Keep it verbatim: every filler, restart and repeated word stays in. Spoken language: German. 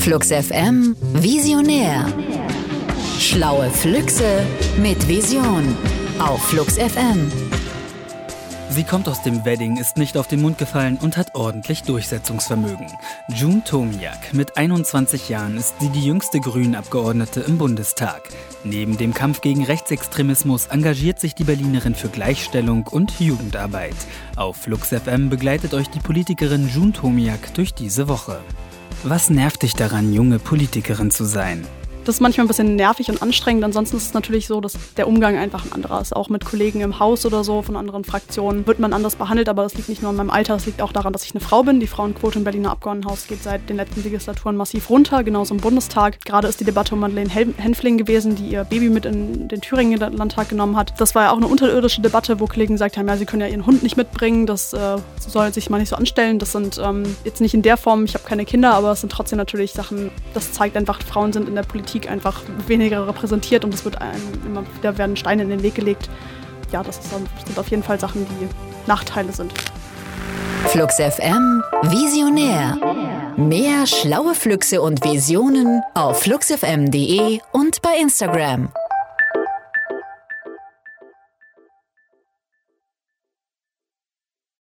Flux F M Visionär. Schlaue Flüchse mit Vision auf Flux F M. Sie kommt aus dem Wedding, ist nicht auf den Mund gefallen und hat ordentlich Durchsetzungsvermögen. June Tomiak, mit einundzwanzig Jahren, ist sie die jüngste Grünen-Abgeordnete im Bundestag. Neben dem Kampf gegen Rechtsextremismus engagiert sich die Berlinerin für Gleichstellung und Jugendarbeit. Auf Flux F M begleitet euch die Politikerin June Tomiak durch diese Woche. Was nervt dich daran, junge Politikerin zu sein? Das ist manchmal ein bisschen nervig und anstrengend. Ansonsten ist es natürlich so, dass der Umgang einfach ein anderer ist. Auch mit Kollegen im Haus oder so von anderen Fraktionen wird man anders behandelt. Aber das liegt nicht nur an meinem Alter, es liegt auch daran, dass ich eine Frau bin. Die Frauenquote im Berliner Abgeordnetenhaus geht seit den letzten Legislaturen massiv runter, genauso im Bundestag. Gerade ist die Debatte um Madeleine Hänfling gewesen, die ihr Baby mit in den Thüringen Landtag genommen hat. Das war ja auch eine unterirdische Debatte, wo Kollegen gesagt haben, ja, sie können ja ihren Hund nicht mitbringen, das äh, soll sich mal nicht so anstellen. Das sind ähm, jetzt nicht in der Form, ich habe keine Kinder, aber es sind trotzdem natürlich Sachen, das zeigt einfach, Frauen sind in der Politik einfach weniger repräsentiert und es wird einem immer wieder werden Steine in den Weg gelegt. Ja, das ist, sind auf jeden Fall Sachen, die Nachteile sind. Flux F M Visionär. Mehr schlaue Flüchse und Visionen auf flux f m punkt de und bei Instagram.